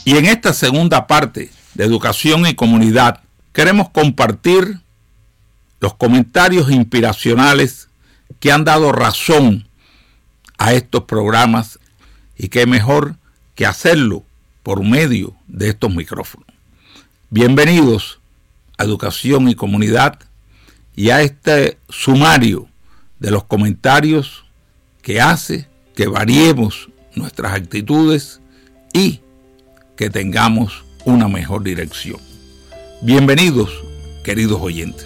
Y en esta segunda parte de Educación y Comunidad queremos compartir los comentarios inspiracionales que han dado razón a estos programas, y qué mejor que hacerlo por medio de estos micrófonos. Bienvenidos a Educación y Comunidad y a este sumario de los comentarios que hace que variemos nuestras actitudes y que tengamos una mejor dirección. Bienvenidos, queridos oyentes.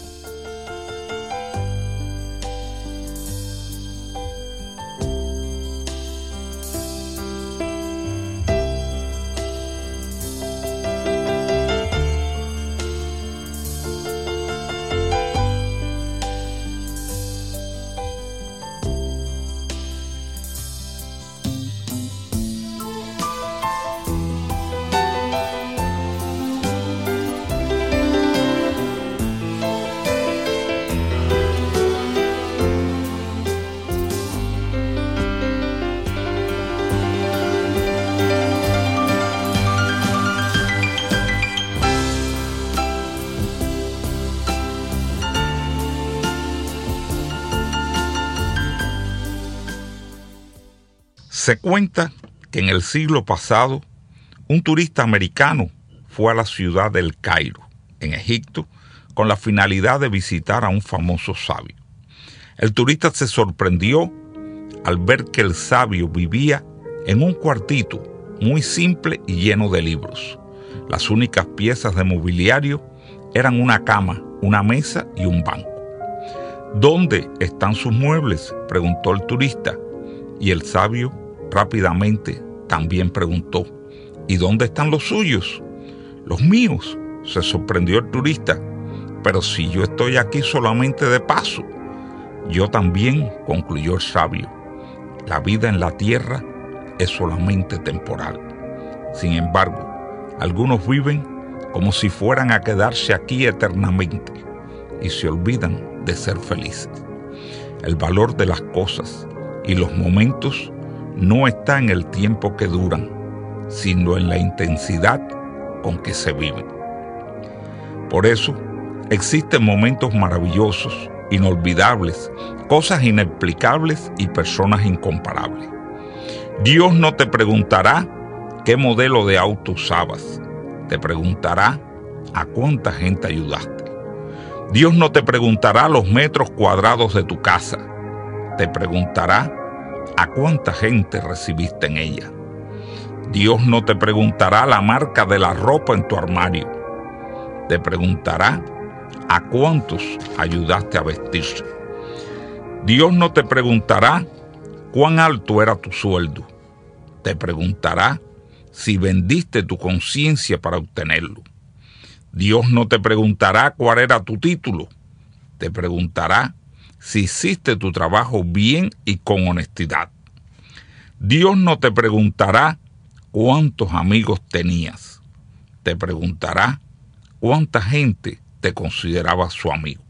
Se cuenta que en el siglo pasado, un turista americano fue a la ciudad del Cairo, en Egipto, con la finalidad de visitar a un famoso sabio. El turista se sorprendió al ver que el sabio vivía en un cuartito muy simple y lleno de libros. Las únicas piezas de mobiliario eran una cama, una mesa y un banco. ¿Dónde están sus muebles?, preguntó el turista, y el sabio rápidamente también preguntó: ¿y dónde están los suyos? Los míos, se sorprendió el turista, pero si yo estoy aquí solamente de paso. Yo también, concluyó el sabio. La vida en la tierra es solamente temporal. Sin embargo, algunos viven como si fueran a quedarse aquí eternamente y se olvidan de ser felices. El valor de las cosas y los momentos no está en el tiempo que duran, sino en la intensidad con que se viven. Por eso, existen momentos maravillosos, inolvidables, cosas inexplicables y personas incomparables. Dios no te preguntará qué modelo de auto usabas, te preguntará a cuánta gente ayudaste. Dios no te preguntará los metros cuadrados de tu casa, te preguntará a cuánta gente recibiste en ella. Dios no te preguntará la marca de la ropa en tu armario. Te preguntará a cuántos ayudaste a vestirse. Dios no te preguntará cuán alto era tu sueldo. Te preguntará si vendiste tu conciencia para obtenerlo. Dios no te preguntará cuál era tu título. Te preguntará si hiciste tu trabajo bien y con honestidad. Dios no te preguntará cuántos amigos tenías. Te preguntará cuánta gente te consideraba su amigo.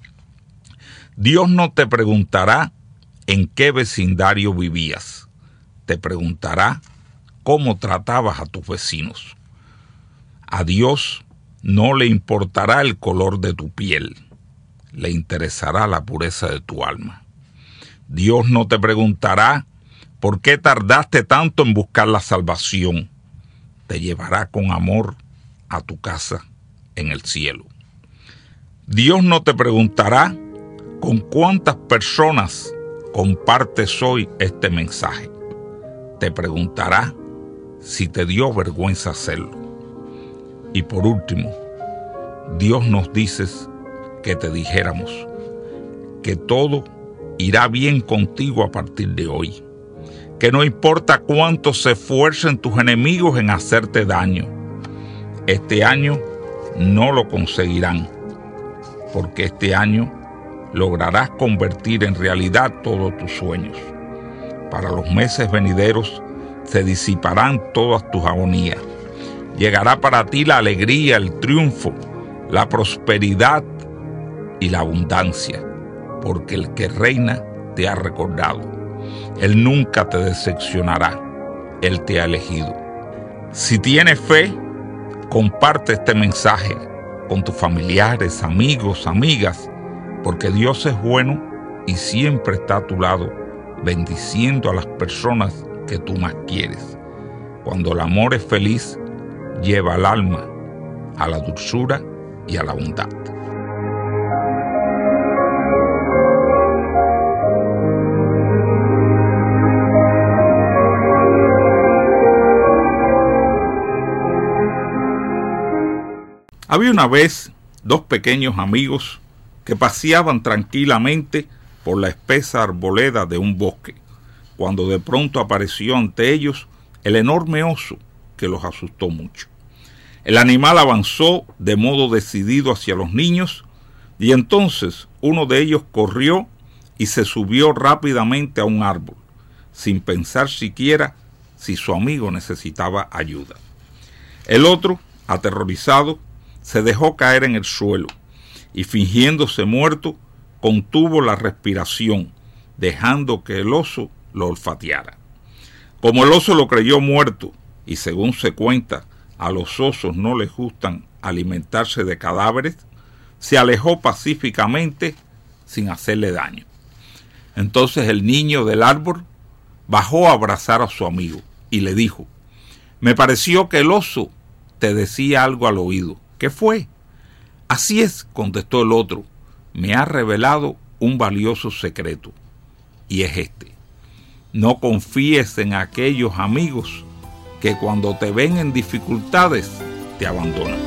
Dios no te preguntará en qué vecindario vivías. Te preguntará cómo tratabas a tus vecinos. A Dios no le importará el color de tu piel. Le interesará la pureza de tu alma. Dios no te preguntará por qué tardaste tanto en buscar la salvación. Te llevará con amor a tu casa en el cielo. Dios no te preguntará con cuántas personas compartes hoy este mensaje. Te preguntará si te dio vergüenza hacerlo. Y por último, Dios nos dice que te dijéramos que todo irá bien contigo a partir de hoy, que no importa cuánto se esfuercen tus enemigos en hacerte daño, este año no lo conseguirán, porque este año lograrás convertir en realidad todos tus sueños. Para los meses venideros se disiparán todas tus agonías. Llegará para ti la alegría, el triunfo, la prosperidad y la abundancia, porque el que reina te ha recordado. Él nunca te decepcionará. Él te ha elegido. Si tienes fe, comparte este mensaje con tus familiares, amigos, amigas, porque Dios es bueno y siempre está a tu lado, bendiciendo a las personas que tú más quieres. Cuando el amor es feliz, lleva al alma a la dulzura y a la bondad. Había una vez dos pequeños amigos que paseaban tranquilamente por la espesa arboleda de un bosque, cuando de pronto apareció ante ellos el enorme oso, que los asustó mucho. El animal avanzó de modo decidido hacia los niños, y entonces uno de ellos corrió y se subió rápidamente a un árbol, sin pensar siquiera si su amigo necesitaba ayuda. El otro, aterrorizado, se dejó caer en el suelo y, fingiéndose muerto, contuvo la respiración, dejando que el oso lo olfateara. Como el oso lo creyó muerto, y según se cuenta, a los osos no les gustan alimentarse de cadáveres, se alejó pacíficamente sin hacerle daño. Entonces el niño del árbol bajó a abrazar a su amigo y le dijo: «Me pareció que el oso te decía algo al oído. ¿Qué fue?» «Así es», contestó el otro, «me ha revelado un valioso secreto, y es este: no confíes en aquellos amigos que cuando te ven en dificultades te abandonan».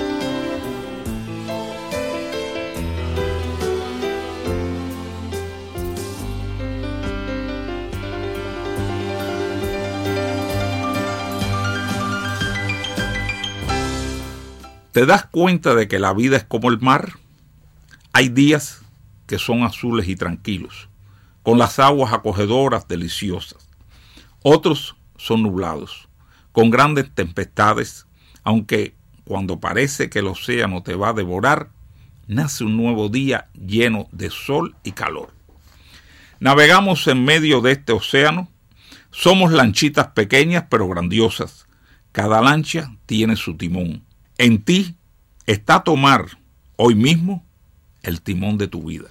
¿Te das cuenta de que la vida es como el mar? Hay días que son azules y tranquilos, con las aguas acogedoras, deliciosas. Otros son nublados, con grandes tempestades, aunque cuando parece que el océano te va a devorar, nace un nuevo día lleno de sol y calor. Navegamos en medio de este océano. Somos lanchitas pequeñas pero grandiosas. Cada lancha tiene su timón. En ti está tomar hoy mismo el timón de tu vida.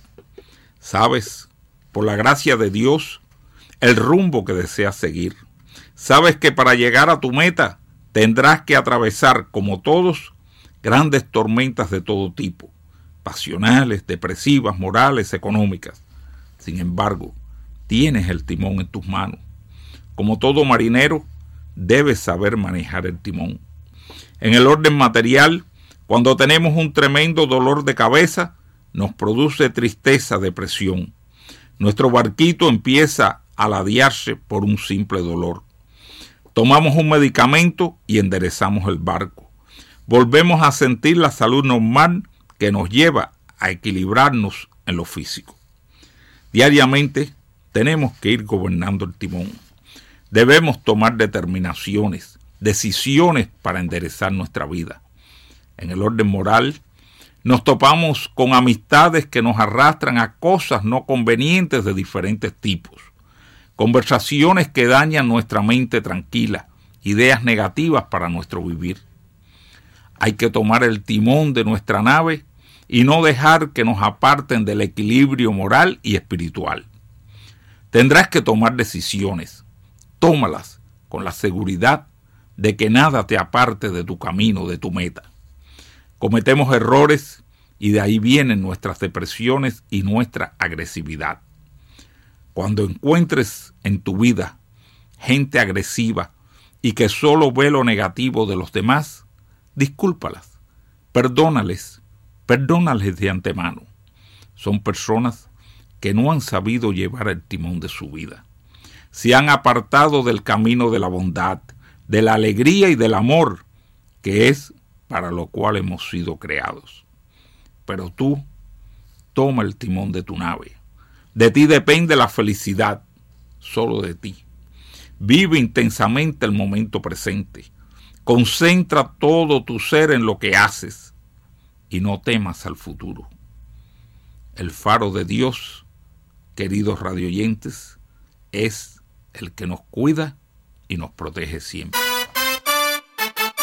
Sabes, por la gracia de Dios, el rumbo que deseas seguir. Sabes que para llegar a tu meta tendrás que atravesar, como todos, grandes tormentas de todo tipo, pasionales, depresivas, morales, económicas. Sin embargo, tienes el timón en tus manos. Como todo marinero, debes saber manejar el timón. En el orden material, cuando tenemos un tremendo dolor de cabeza, nos produce tristeza, depresión. Nuestro barquito empieza a ladearse por un simple dolor. Tomamos un medicamento y enderezamos el barco. Volvemos a sentir la salud normal que nos lleva a equilibrarnos en lo físico. Diariamente tenemos que ir gobernando el timón. Debemos tomar determinaciones, decisiones para enderezar nuestra vida. En el orden moral, nos topamos con amistades que nos arrastran a cosas no convenientes de diferentes tipos, conversaciones que dañan nuestra mente tranquila, ideas negativas para nuestro vivir. Hay que tomar el timón de nuestra nave y no dejar que nos aparten del equilibrio moral y espiritual. Tendrás que tomar decisiones. Tómalas con la seguridad de que nada te aparte de tu camino, de tu meta. Cometemos errores y de ahí vienen nuestras depresiones y nuestra agresividad. Cuando encuentres en tu vida gente agresiva y que solo ve lo negativo de los demás, discúlpalas, perdónales de antemano. Son personas que no han sabido llevar el timón de su vida. Se han apartado del camino de la bondad, de la alegría y del amor, que es para lo cual hemos sido creados. Pero tú, toma el timón de tu nave. De ti depende la felicidad, solo de ti. Vive intensamente el momento presente. Concentra todo tu ser en lo que haces y no temas al futuro. El faro de Dios, queridos radioyentes, es el que nos cuida y nos protege siempre.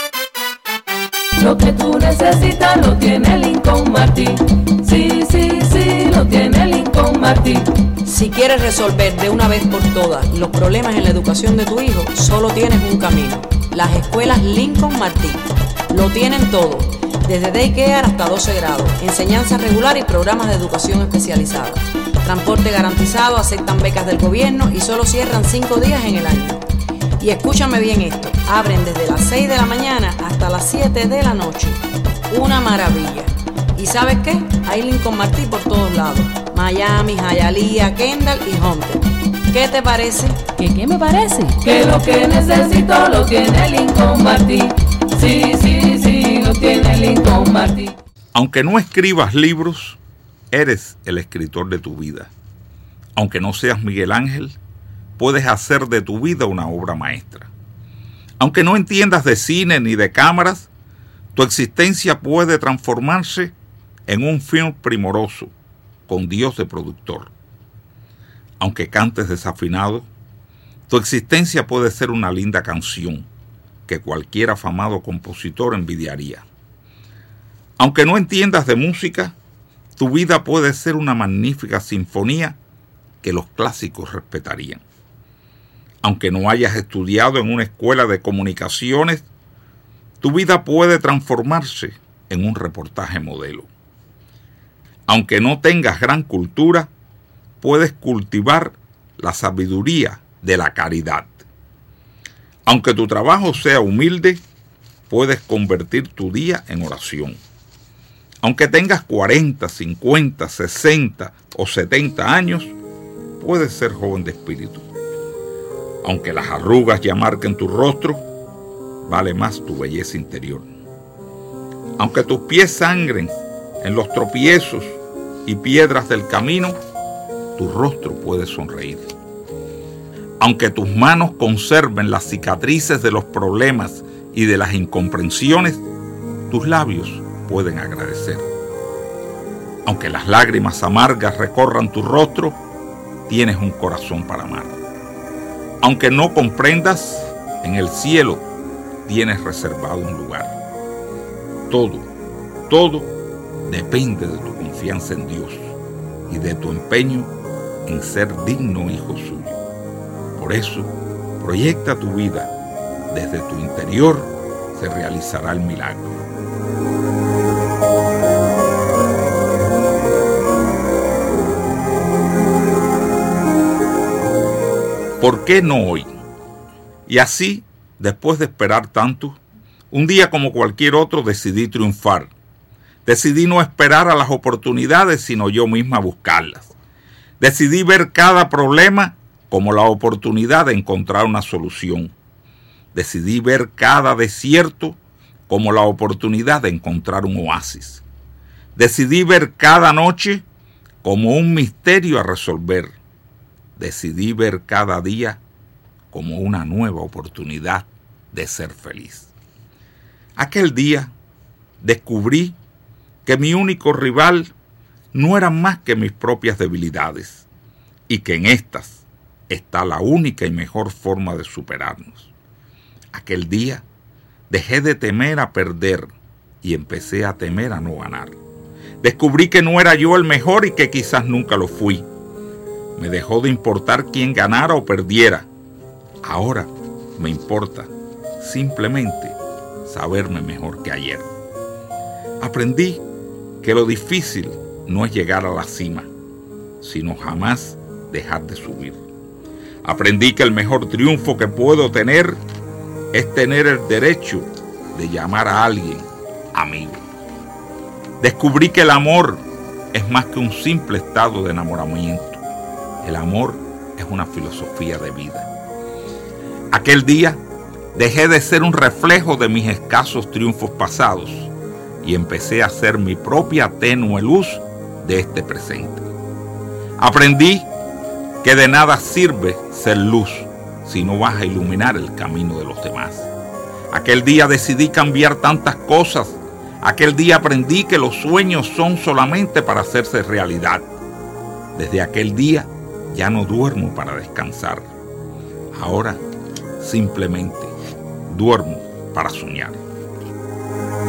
Lo que tú necesitas lo tiene Lincoln Martin. Sí, sí, sí, lo tiene Lincoln Martin. Si quieres resolver de una vez por todas los problemas en la educación de tu hijo, solo tienes un camino: las escuelas Lincoln Martin. Lo tienen todo, desde daycare hasta 12 grados, enseñanza regular y programas de educación especializada. Transporte garantizado, aceptan becas del gobierno y solo cierran 5 días en el año. Y escúchame bien esto, abren desde las 6 de la mañana hasta las 7 de la noche. Una maravilla. ¿Y sabes qué? Hay Lincoln Martin por todos lados: Miami, Hialeah, Kendall y Hunter. ¿Qué te parece? ¿Qué me parece? Que lo que necesito lo tiene Lincoln Martin. Sí, sí, sí, lo tiene Lincoln Martin. Aunque no escribas libros, eres el escritor de tu vida. Aunque no seas Miguel Ángel, puedes hacer de tu vida una obra maestra. Aunque no entiendas de cine ni de cámaras, tu existencia puede transformarse en un film primoroso, con Dios de productor. Aunque cantes desafinado, tu existencia puede ser una linda canción que cualquier afamado compositor envidiaría. Aunque no entiendas de música, tu vida puede ser una magnífica sinfonía que los clásicos respetarían. Aunque no hayas estudiado en una escuela de comunicaciones, tu vida puede transformarse en un reportaje modelo. Aunque no tengas gran cultura, puedes cultivar la sabiduría de la caridad. Aunque tu trabajo sea humilde, puedes convertir tu día en oración. Aunque tengas 40, 50, 60 o 70 años, puedes ser joven de espíritu. Aunque las arrugas ya marquen tu rostro, vale más tu belleza interior. Aunque tus pies sangren en los tropiezos y piedras del camino, tu rostro puede sonreír. Aunque tus manos conserven las cicatrices de los problemas y de las incomprensiones, tus labios pueden agradecer. Aunque las lágrimas amargas recorran tu rostro, tienes un corazón para amar. Aunque no comprendas, en el cielo tienes reservado un lugar. Todo depende de tu confianza en Dios y de tu empeño en ser digno hijo suyo. Por eso, proyecta tu vida. Desde tu interior se realizará el milagro. ¿Por qué no hoy? Y así, después de esperar tanto, un día como cualquier otro decidí triunfar. Decidí no esperar a las oportunidades, sino yo misma buscarlas. Decidí ver cada problema como la oportunidad de encontrar una solución. Decidí ver cada desierto como la oportunidad de encontrar un oasis. Decidí ver cada noche como un misterio a resolver. Decidí ver cada día como una nueva oportunidad de ser feliz. Aquel día descubrí que mi único rival no eran más que mis propias debilidades y que en estas está la única y mejor forma de superarnos. Aquel día dejé de temer a perder y empecé a temer a no ganar. Descubrí que no era yo el mejor y que quizás nunca lo fui. Me dejó de importar quién ganara o perdiera. Ahora me importa simplemente saberme mejor que ayer. Aprendí que lo difícil no es llegar a la cima, sino jamás dejar de subir. Aprendí que el mejor triunfo que puedo tener es tener el derecho de llamar a alguien amigo. Descubrí que el amor es más que un simple estado de enamoramiento. El amor es una filosofía de vida. Aquel día dejé de ser un reflejo de mis escasos triunfos pasados y empecé a ser mi propia tenue luz de este presente. Aprendí que de nada sirve ser luz si no vas a iluminar el camino de los demás. Aquel día decidí cambiar tantas cosas. Aquel día aprendí que los sueños son solamente para hacerse realidad. Desde aquel día ya no duermo para descansar. Ahora simplemente duermo para soñar.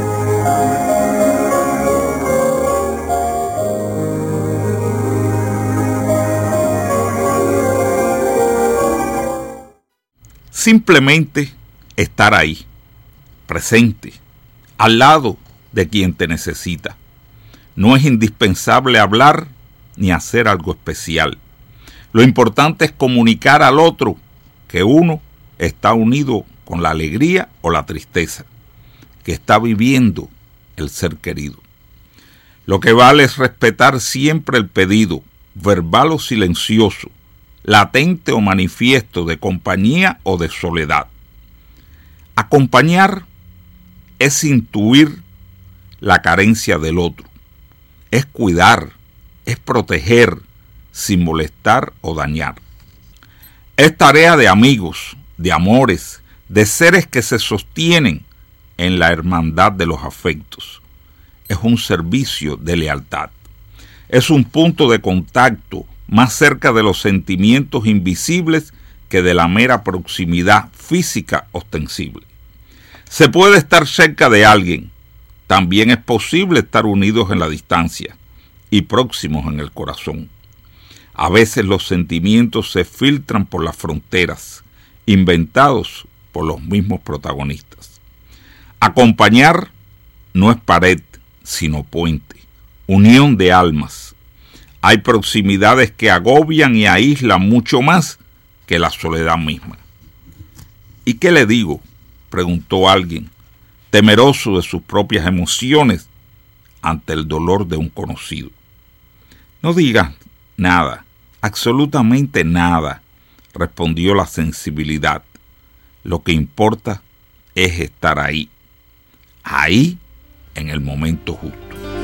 Simplemente estar ahí, presente, al lado de quien te necesita. No es indispensable hablar ni hacer algo especial. Lo importante es comunicar al otro que uno está unido con la alegría o la tristeza que está viviendo el ser querido. Lo que vale es respetar siempre el pedido, verbal o silencioso, latente o manifiesto de compañía o de soledad. Acompañar es intuir la carencia del otro, es cuidar, es proteger sin molestar o dañar. Es tarea de amigos, de amores, de seres que se sostienen en la hermandad de los afectos. Es un servicio de lealtad. Es un punto de contacto más cerca de los sentimientos invisibles que de la mera proximidad física ostensible. Se puede estar cerca de alguien, también es posible estar unidos en la distancia y próximos en el corazón. A veces los sentimientos se filtran por las fronteras, inventados por los mismos protagonistas. Acompañar no es pared, sino puente, unión de almas. Hay proximidades que agobian y aíslan mucho más que la soledad misma. ¿Y qué le digo?, preguntó alguien, temeroso de sus propias emociones ante el dolor de un conocido. No digas nada, absolutamente nada, respondió la sensibilidad. Lo que importa es estar ahí en el momento justo.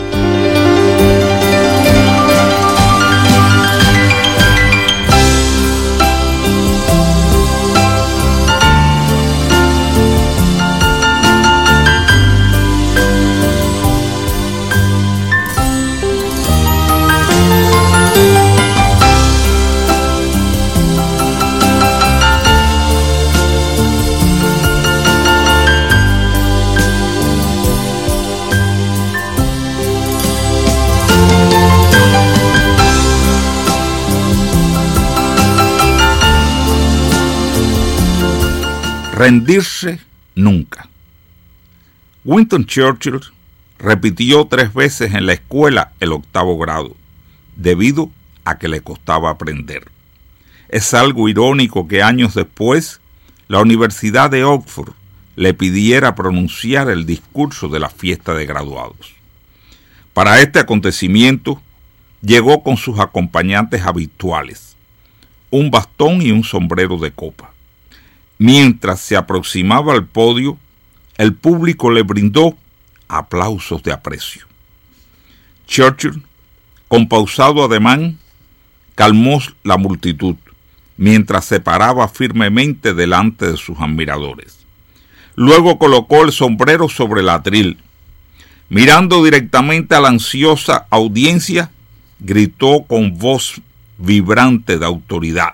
Rendirse nunca. Winston Churchill repitió 3 veces en la escuela el 8º grado, debido a que le costaba aprender. Es algo irónico que años después, la Universidad de Oxford le pidiera pronunciar el discurso de la fiesta de graduados. Para este acontecimiento, llegó con sus acompañantes habituales, un bastón y un sombrero de copa. Mientras se aproximaba al podio, el público le brindó aplausos de aprecio. Churchill, con pausado ademán, calmó la multitud, mientras se paraba firmemente delante de sus admiradores. Luego colocó el sombrero sobre el atril. Mirando directamente a la ansiosa audiencia, gritó con voz vibrante de autoridad: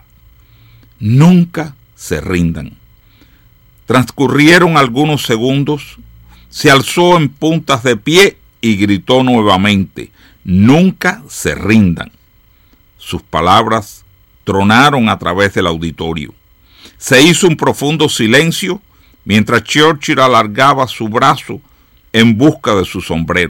«Nunca se rindan». Transcurrieron algunos segundos, se alzó en puntas de pie y gritó nuevamente: «Nunca se rindan». Sus palabras tronaron a través del auditorio. Se hizo un profundo silencio mientras Churchill alargaba su brazo en busca de su sombrero.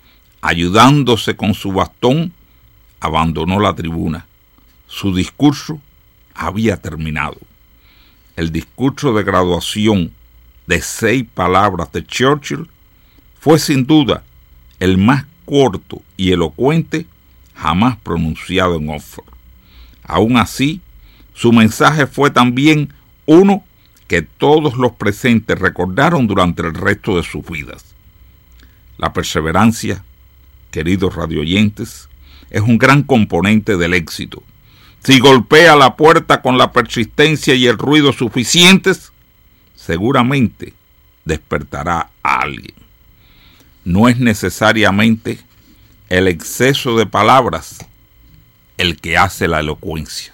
Ayudándose con su bastón, abandonó la tribuna. Su discurso había terminado. El discurso de graduación de 6 palabras de Churchill fue sin duda el más corto y elocuente jamás pronunciado en Oxford. Aún así, su mensaje fue también uno que todos los presentes recordaron durante el resto de sus vidas. La perseverancia, queridos radioyentes, es un gran componente del éxito. Si golpea la puerta con la persistencia y el ruido suficientes, seguramente despertará a alguien. No es necesariamente el exceso de palabras el que hace la elocuencia.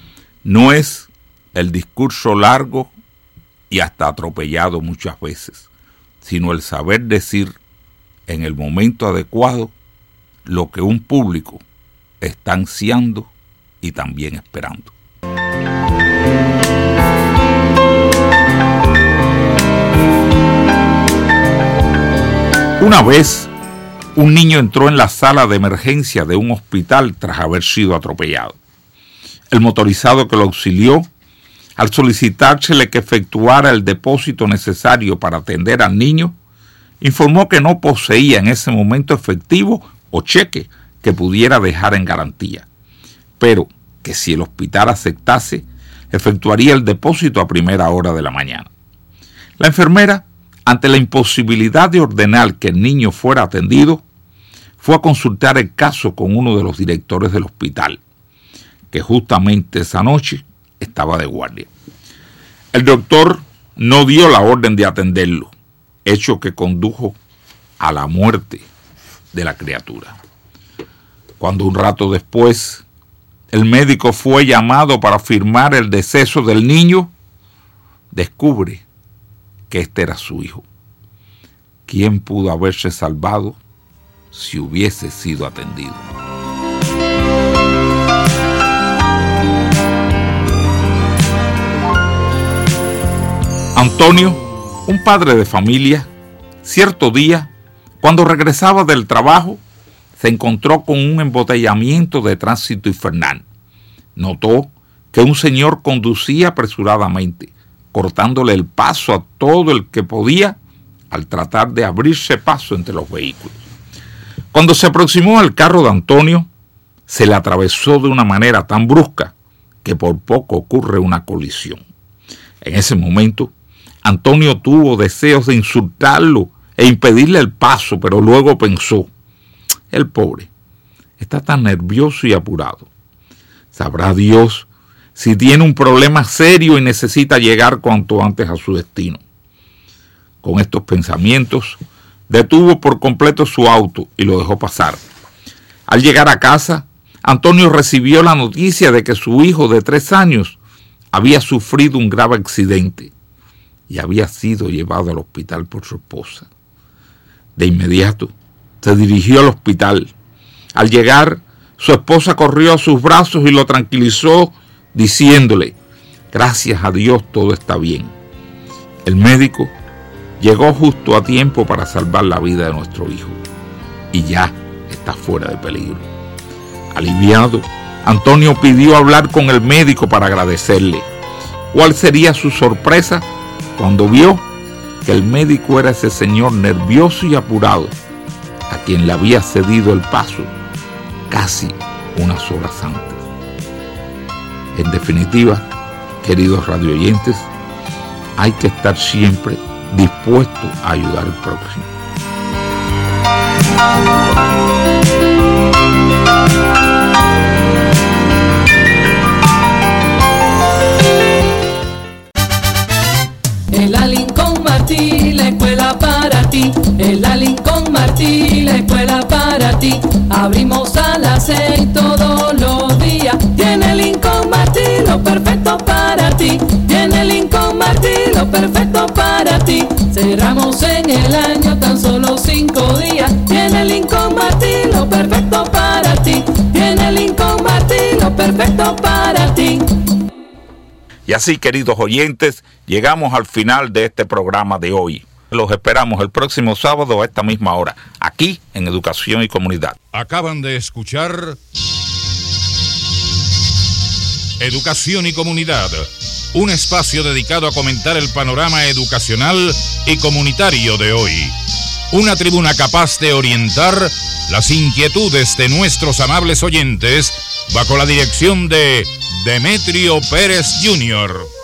No es el discurso largo y hasta atropellado muchas veces, sino el saber decir en el momento adecuado lo que un público está ansiando y también esperando. Una vez, un niño entró en la sala de emergencia de un hospital tras haber sido atropellado. El motorizado que lo auxilió, al solicitársele que efectuara el depósito necesario para atender al niño, informó que no poseía en ese momento efectivo o cheque que pudiera dejar en garantía, pero que si el hospital aceptase, efectuaría el depósito a primera hora de la mañana. La enfermera, ante la imposibilidad de ordenar que el niño fuera atendido, fue a consultar el caso con uno de los directores del hospital, que justamente esa noche estaba de guardia. El doctor no dio la orden de atenderlo, hecho que condujo a la muerte de la criatura. Cuando un rato después el médico fue llamado para firmar el deceso del niño, descubre que este era su hijo. ¿Quién pudo haberse salvado si hubiese sido atendido? Antonio, un padre de familia, cierto día, cuando regresaba del trabajo, se encontró con un embotellamiento de tránsito infernal. Notó que un señor conducía apresuradamente, cortándole el paso a todo el que podía al tratar de abrirse paso entre los vehículos. Cuando se aproximó al carro de Antonio, se le atravesó de una manera tan brusca que por poco ocurre una colisión. En ese momento, Antonio tuvo deseos de insultarlo e impedirle el paso, pero luego pensó: el pobre está tan nervioso y apurado. Sabrá Dios si tiene un problema serio y necesita llegar cuanto antes a su destino. Con estos pensamientos, detuvo por completo su auto y lo dejó pasar. Al llegar a casa, Antonio recibió la noticia de que su hijo de 3 años había sufrido un grave accidente y había sido llevado al hospital por su esposa. De inmediato, se dirigió al hospital. Al llegar, su esposa corrió a sus brazos y lo tranquilizó, diciéndole: gracias a Dios todo está bien. El médico llegó justo a tiempo para salvar la vida de nuestro hijo y ya está fuera de peligro. Aliviado, Antonio pidió hablar con el médico para agradecerle. ¿Cuál sería su sorpresa cuando vio que el médico era ese señor nervioso y apurado a quien le había cedido el paso casi unas horas antes? En definitiva, queridos radioyentes, hay que estar siempre dispuesto a ayudar al próximo. En la Lincoln Martí, la escuela para ti. En la Lincoln Martí, la escuela para ti. Abrimos a las 6 todos los días. Tiene Lincoln Martí lo perfecto para ti. Tiene Lincoln Martí lo perfecto para ti. Cerramos en el año tan solo 5 días. Tiene Lincoln Martí lo perfecto para ti. Tiene Lincoln Martí lo perfecto para ti. Y así, queridos oyentes, llegamos al final de este programa de hoy. Los esperamos el próximo sábado a esta misma hora, aquí en Educación y Comunidad. Acaban de escuchar Educación y Comunidad, un espacio dedicado a comentar el panorama educacional y comunitario de hoy. Una tribuna capaz de orientar las inquietudes de nuestros amables oyentes bajo la dirección de Demetrio Pérez Jr.